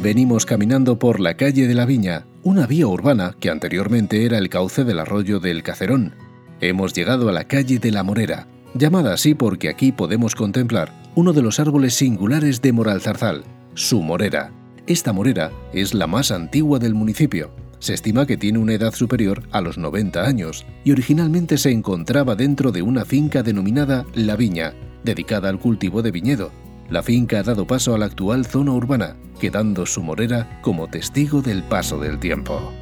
Venimos caminando por la calle de la Viña, una vía urbana que anteriormente era el cauce del arroyo del Cacerón. Hemos llegado a la calle de la Morera, llamada así porque aquí podemos contemplar uno de los árboles singulares de Moralzarzal, su morera. Esta morera es la más antigua del municipio. Se estima que tiene una edad superior a los 90 años y originalmente se encontraba dentro de una finca denominada La Viña, dedicada al cultivo de viñedo. La finca ha dado paso a la actual zona urbana, quedando su morera como testigo del paso del tiempo.